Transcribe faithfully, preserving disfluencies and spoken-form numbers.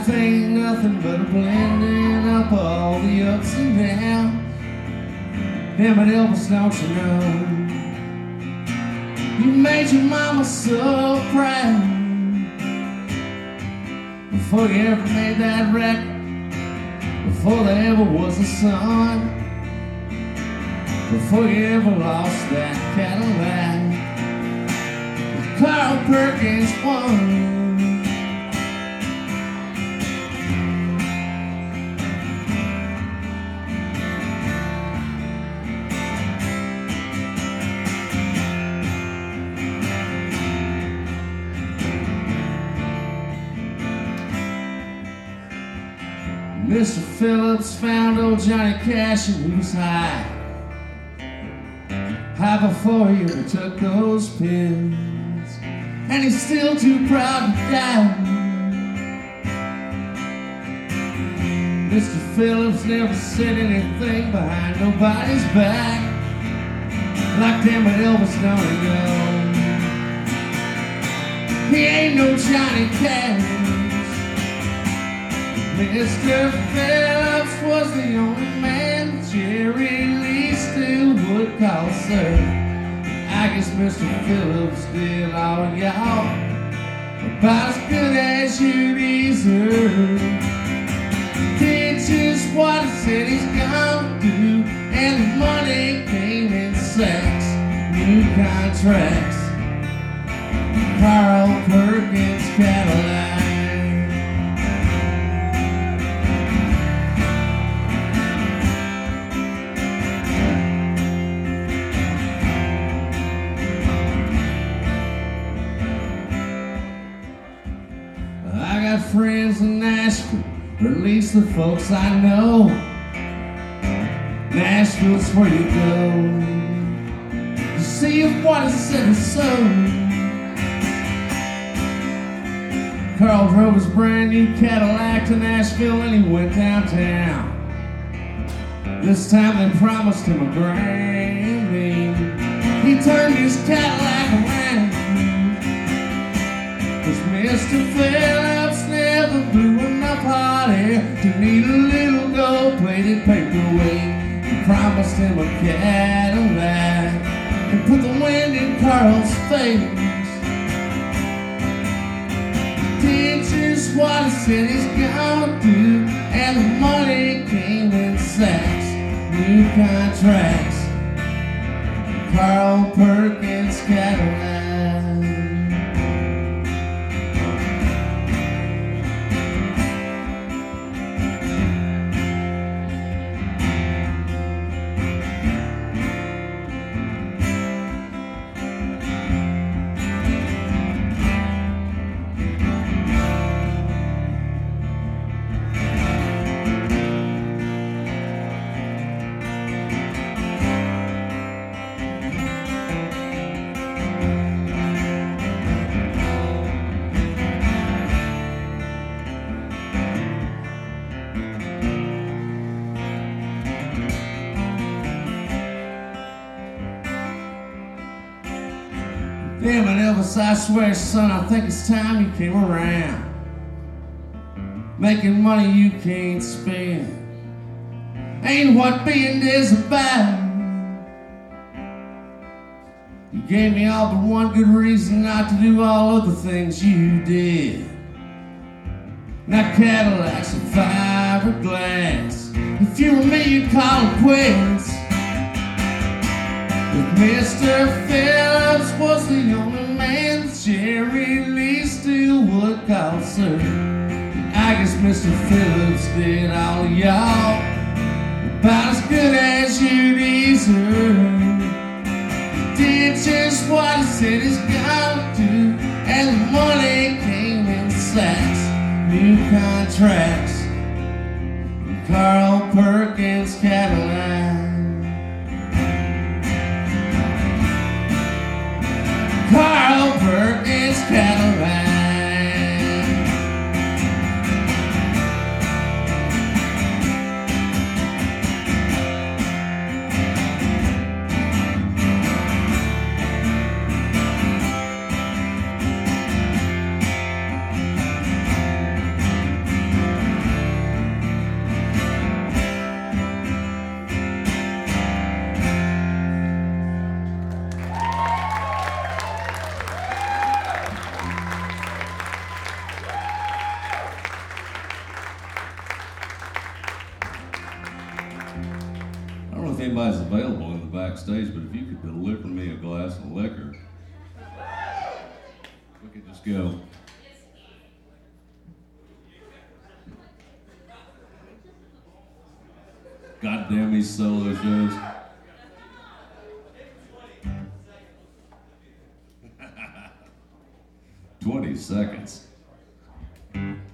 Life ain't nothing but a blending up all the ups and downs. Damn it, Elvis, don't you know? You made your mama so proud before you ever made that record, before there ever was a sun, before you ever lost that Cadillac. Carl Perkins won. Mister Phillips found old Johnny Cash and he was high. High before he ever took those pills. And he's still too proud to die. Mister Phillips never said anything behind nobody's back. Like damn it, Elvis, don't he know? He ain't no Johnny Cash. Mister Phillips was the only man that Jerry Lee still would call sir. I guess Mister Phillips did all y'all about as good as you deserve. Did just what he said he's gonna do, and the money came in sacks, new contracts, Carl Perkins Cadillac. Friends in Nashville, or at least the folks I know. Nashville's where you go to see if what is said is so. Carl drove his brand new Cadillac to Nashville and he went downtown. This time they promised him a Grammy. He turned his Cadillac around, 'cause Mister Phillips never blew enough hot air to need a little gold-plated paperweight. He promised him a Cadillac and put the wind in Carl's face. Did just what he said he's gonna do, and the money came in sacks, new contracts, Carl Perkins Cadillac. Damn it, Elvis, I swear, son, I think it's time you came around. Making money you can't spend ain't what being is about. You gave me all but one good reason not to do all of the things you did. Now Cadillacs and fiberglass, if you were me, you'd call it quits. If Mister Phillips was the only man that Jerry Lee still would call sir, I guess Mister Phillips did all of y'all about as good as you deserve. Did just what he said he's gonna do, and the money came in sacks, new contracts, Carl Perkins Cadillac. Carl Perkins Cadillac. backstage, but if you could deliver me a glass of liquor, we could just go. God damn these solo shows. Twenty seconds.